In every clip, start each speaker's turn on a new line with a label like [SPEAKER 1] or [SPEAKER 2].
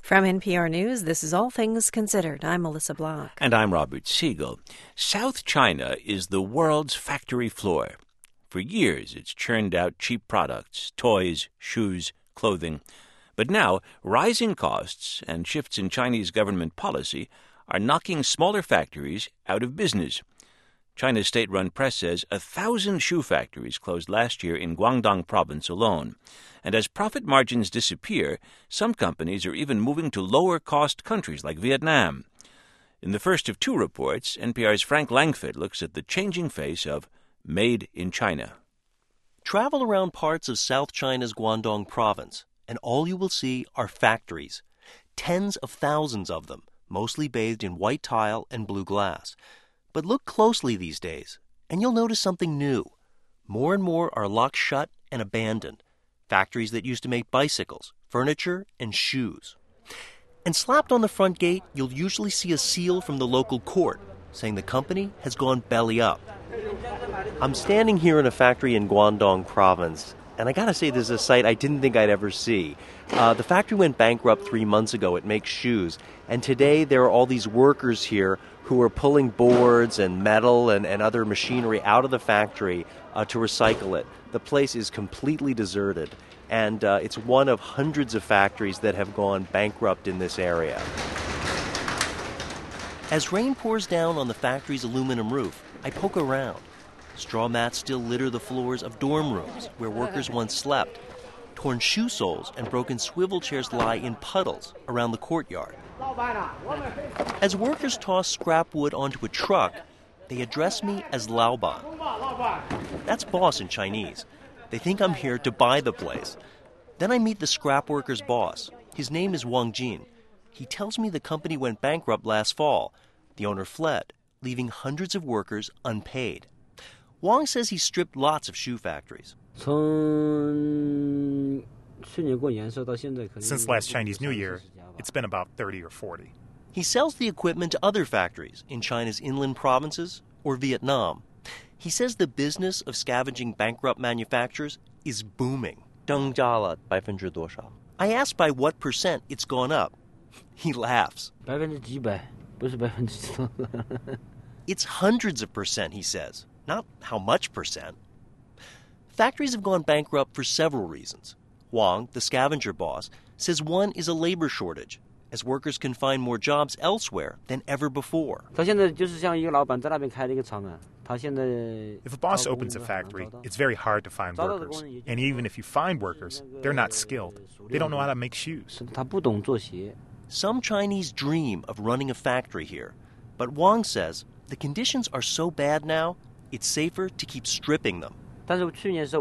[SPEAKER 1] From NPR News, this is All Things Considered. I'm Melissa Block.
[SPEAKER 2] And I'm Robert Siegel. South China is the world's factory floor. For years, it's churned out cheap products, toys, shoes, clothing. But now, rising costs and shifts in Chinese government policy are knocking smaller factories out of business. China's state-run press says 1,000 shoe factories closed last year in Guangdong province alone. And as profit margins disappear, some companies are even moving to lower-cost countries like Vietnam. In the first of two reports, NPR's Frank Langford looks at the changing face of Made in China.
[SPEAKER 3] Travel around parts of South China's Guangdong province, and all you will see are factories. Tens of thousands of them, mostly bathed in white tile and blue glass. But look closely these days, and you'll notice something new. More and more are locked shut and abandoned. Factories that used to make bicycles, furniture, and shoes. And slapped on the front gate, you'll usually see a seal from the local court saying the company has gone belly up. I'm standing here in a factory in Guangdong province, and I gotta say this is a sight I didn't think I'd ever see. The factory went bankrupt 3 months ago. It makes shoes. And today there are all these workers here who are pulling boards and metal and other machinery out of the factory to recycle it. The place is completely deserted, and it's one of hundreds of factories that have gone bankrupt in this area. As rain pours down on the factory's aluminum roof, I poke around. Straw mats still litter the floors of dorm rooms where workers once slept. Torn shoe soles and broken swivel chairs lie in puddles around the courtyard. As workers toss scrap wood onto a truck, they address me as Laoban. That's boss in Chinese. They think I'm here to buy the place. Then I meet the scrap workers' boss. His name is Wang Jin. He tells me the company went bankrupt last fall. The owner fled, leaving hundreds of workers unpaid. Wang says he stripped lots of shoe factories.
[SPEAKER 4] Since last Chinese New Year, it's been about 30 or 40.
[SPEAKER 3] He sells the equipment to other factories in China's inland provinces or Vietnam. He says the business of scavenging bankrupt manufacturers is booming. 增加了多少%? I ask by what percent it's gone up. He laughs. It's hundreds of percent, he says, not how much percent. Factories have gone bankrupt for several reasons. Wang, the scavenger boss, says one is a labor shortage, as workers can find more jobs elsewhere than ever before.
[SPEAKER 4] If a boss opens a factory, it's very hard to find workers. And even if you find workers, they're not skilled. They don't know how to make shoes.
[SPEAKER 3] Some Chinese dream of running a factory here. But Wang says the conditions are so bad now, it's safer to keep stripping them.
[SPEAKER 4] Last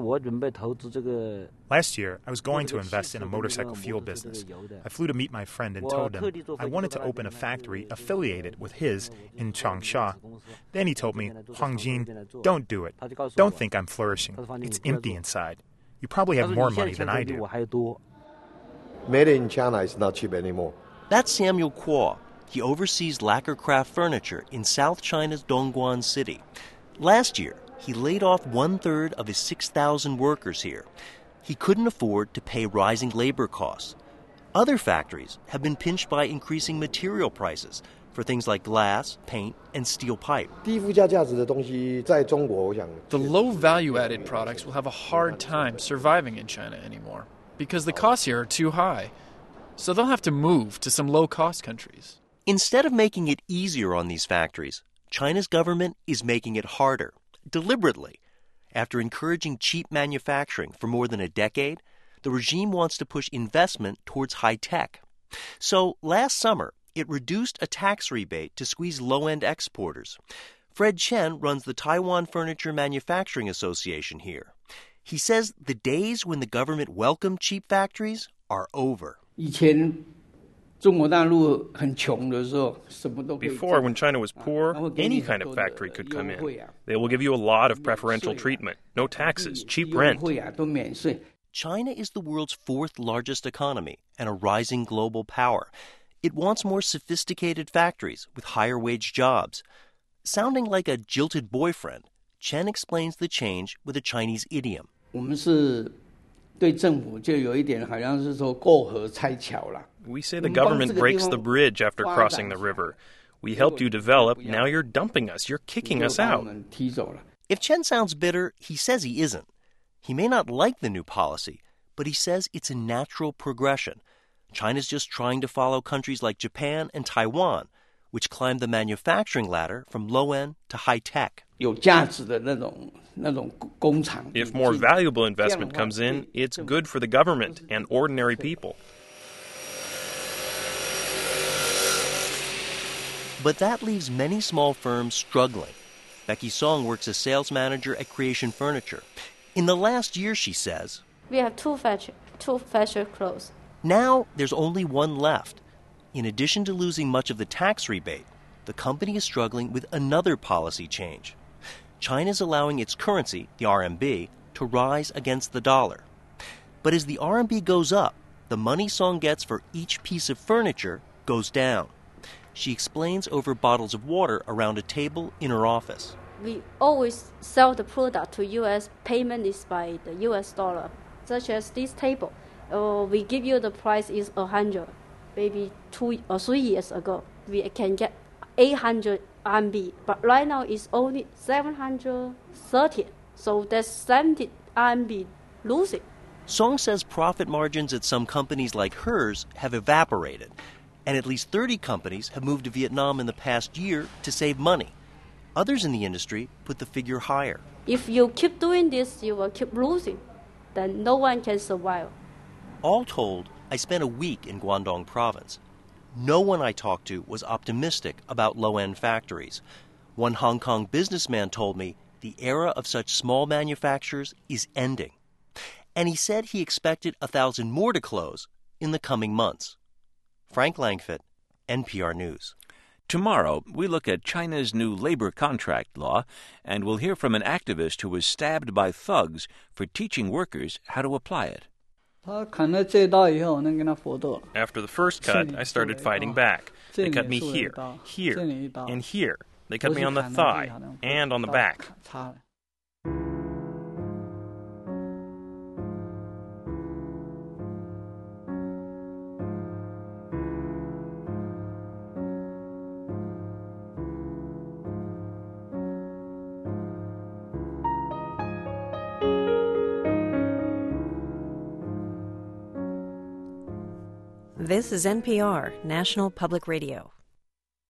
[SPEAKER 4] year, I was going to invest in a motorcycle fuel business. I flew to meet my friend and told him I wanted to open a factory affiliated with his in Changsha. Then he told me, Wang Jin, don't do it. Don't think I'm flourishing. It's empty inside. You probably have more money than I do.
[SPEAKER 5] Made in China is not cheap anymore.
[SPEAKER 3] That's Samuel Kuo. He oversees lacquer craft furniture in South China's Dongguan city. Last year, he laid off 1/3 of his 6,000 workers here. He couldn't afford to pay rising labor costs. Other factories have been pinched by increasing material prices for things like glass, paint, and steel pipe.
[SPEAKER 6] The low value-added products will have a hard time surviving in China anymore because the costs here are too high. So they'll have to move to some low-cost countries.
[SPEAKER 3] Instead of making it easier on these factories, China's government is making it harder, deliberately. After encouraging cheap manufacturing for more than a decade, the regime wants to push investment towards high tech. So last summer, it reduced a tax rebate to squeeze low-end exporters. Fred Chen runs the Taiwan Furniture Manufacturing Association here. He says the days when the government welcomed cheap factories are over.
[SPEAKER 7] Before, when China was poor, any kind of factory could come in. They will give you a lot of preferential treatment, no taxes, cheap rent.
[SPEAKER 3] China is the world's fourth largest economy and a rising global power. It wants more sophisticated factories with higher wage jobs. Sounding like a jilted boyfriend, Chen explains the change with a Chinese idiom.
[SPEAKER 7] We say the government breaks the bridge after crossing the river. We helped you develop, now you're dumping us, you're kicking us out.
[SPEAKER 3] If Chen sounds bitter, he says he isn't. He may not like the new policy, but he says it's a natural progression. China's just trying to follow countries like Japan and Taiwan, which climbed the manufacturing ladder from low-end to high-tech.
[SPEAKER 7] If more valuable investment comes in, it's good for the government and ordinary people.
[SPEAKER 3] But that leaves many small firms struggling. Becky Song works as sales manager at Creation Furniture. In the last year, she says,
[SPEAKER 8] we have two factory closed.
[SPEAKER 3] Now there's only one left. In addition to losing much of the tax rebate, the company is struggling with another policy change. China's allowing its currency, the RMB, to rise against the dollar. But as the RMB goes up, the money Song gets for each piece of furniture goes down. She explains over bottles of water around a table in her office.
[SPEAKER 8] We always sell the product to U.S. Payment is by the U.S. dollar, such as this table. We give you the price is 100. Maybe 2 or 3 years ago, we can get 800 RMB, but right now it's only 730. So that's 70 RMB losing.
[SPEAKER 3] Song says profit margins at some companies like hers have evaporated, and at least 30 companies have moved to Vietnam in the past year to save money. Others in the industry put the figure higher.
[SPEAKER 8] If you keep doing this, you will keep losing. Then no one can survive.
[SPEAKER 3] All told, I spent a week in Guangdong province. No one I talked to was optimistic about low-end factories. One Hong Kong businessman told me the era of such small manufacturers is ending. And he said he expected 1,000 more to close in the coming months. Frank Langfitt, NPR News.
[SPEAKER 2] Tomorrow, we look at China's new labor contract law, and we'll hear from an activist who was stabbed by thugs for teaching workers how to apply it.
[SPEAKER 7] After the first cut, I started fighting back. They cut me here, here, and here. They cut me on the thigh and on the back.
[SPEAKER 1] This is NPR, National Public Radio.